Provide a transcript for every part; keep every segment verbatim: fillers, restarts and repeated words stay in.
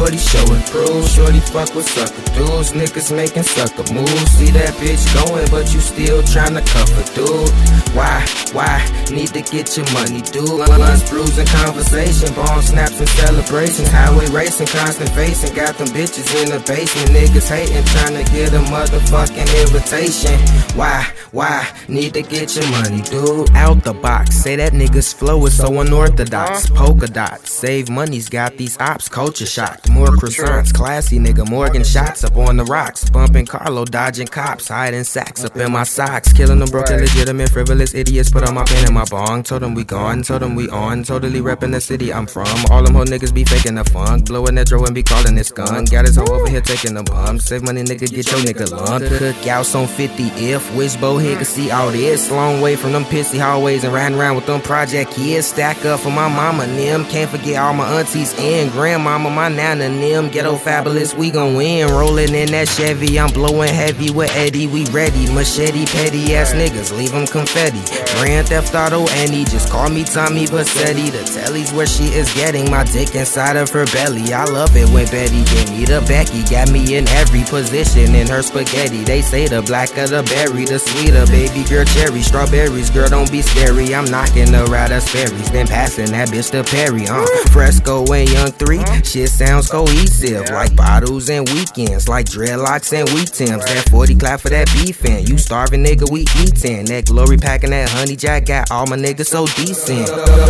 shorty show and prove. Shorty fuck with sucker dudes, niggas making sucker moves. See that bitch going, but you still tryna cuff her, dude. Why, why, need to get your money, dude. Lunch brews and conversation, bomb snaps and celebrations. Highway racing, constant facing, got them bitches in the basement. Niggas hating, tryna get a motherfucking invitation. Why, why, need to get your money, dude. Out the box, say that nigga's flow is so unorthodox. Polka dots, save money's got these ops culture shocked. More croissants, classy nigga, Morgan shots up on the rocks. Bumping Carlo, dodging cops, hiding sacks up in my socks. Killing them broken, legitimate, frivolous idiots. Put on my pen and my bong. Told them we gone, told them we on. Totally reppin' the city I'm from. All them hoe niggas be faking the funk. Blowing that dro and be calling it skunk. Got his hoe over here taking the bump. Save money, nigga, get your nigga lump. Cookouts on fifty if. Wishbone head can see all this. Long way from them pissy hallways and riding around with them project kids. Stack up for my mama and them. Can't forget all my aunties and grandmama, my nana and them. Ghetto fabulous, we gon' win. Rolling in that Chevy, I'm blowing heavy with Eddie. We ready, machete, petty ass niggas, leave them confetti. Grand Theft Auto Annie, just call me Tommy Vassetti. The telly's where she is getting my dick inside of her belly. I love it when Betty give me the Becky. Got me in every position in her spaghetti. They say the blacker the berry, the sweeter, baby girl cherry. Strawberries, girl, don't be scary. I'm knocking the Raspberries, then passing that bitch to Perry. Uh, Fresco and Young three, shit sounds cohesive. Like bottles and weekends, like dreadlocks and wheat Tims. That forty clap for that beefin'. You starving nigga, we eatin'. That glory packing that honey jack, got all my niggas so decent.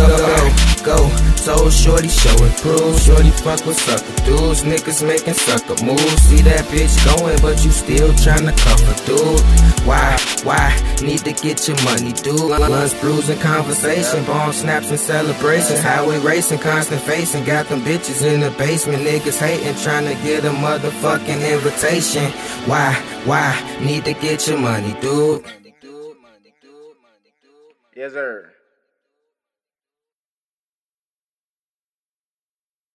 Go, go, so shorty show and prove. Shorty fuck with sucker dudes, niggas making sucker moves. See that bitch going, but you still tryna cuff her, dude. Why, why, need to get your money, dude. Lunch brews and conversation, bomb snaps and celebrations. Highway racing, constant facing, got them bitches in the basement. Niggas hating, tryna get a motherfucking invitation. Why, why, need to get your money, dude. Yes, sir.